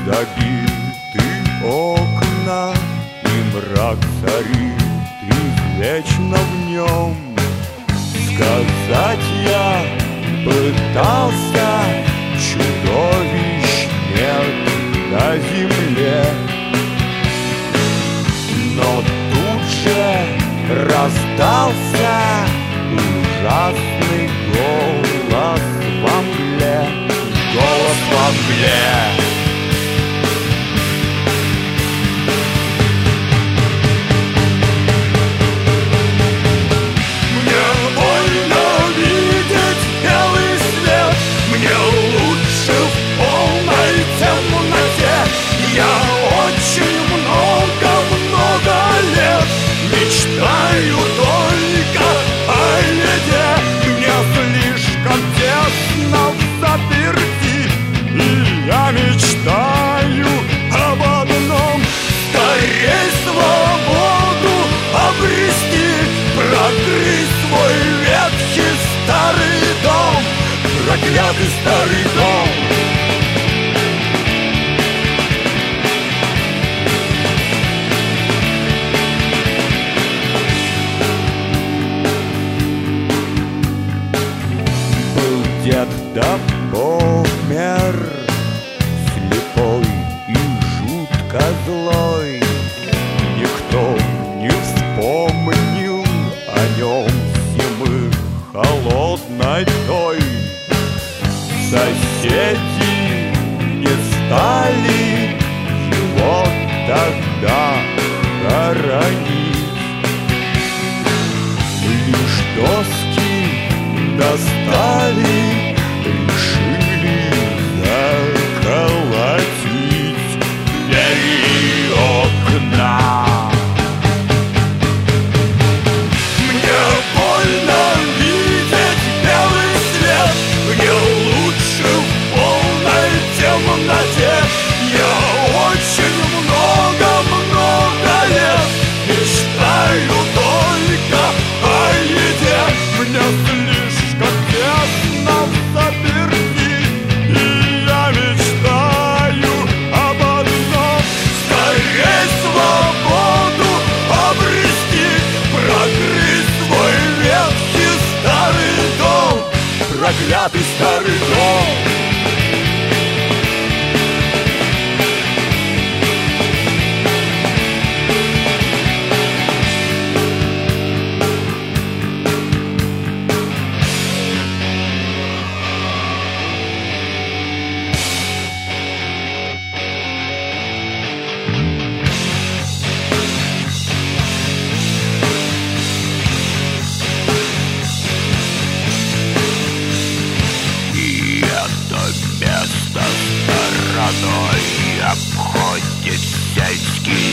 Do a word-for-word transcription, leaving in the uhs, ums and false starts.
Забиты окна, и мрак царит извечно в нем. Сказать я пытался, чудовищ нет на земле. Но тут же раздался ужасный голос во мгле. Голос во мгле. Мечтаю только о еде. Мне слишком тесно взаперти, и я мечтаю об одном: скорей свободу обрести, прокрыть свой ветхий старый дом, проклятый старый дом. Дед да помер, слепой и жутко злой. Никто не вспомнил о нем зимы холодной той. Соседи не стали его тогда хоронить. Лишь доски достали, решили заколотить двери и окна. Мне больно видеть белый свет, мне лучше в полной темноте. Я очень много-много лет мечтаю только о еде. Мне слишком тесно взаперти, и я мечтаю об одном: скорей свободу обрести, прокрыть свой ветхий старый дом, проклятый старый дом. Стороной обходит сельский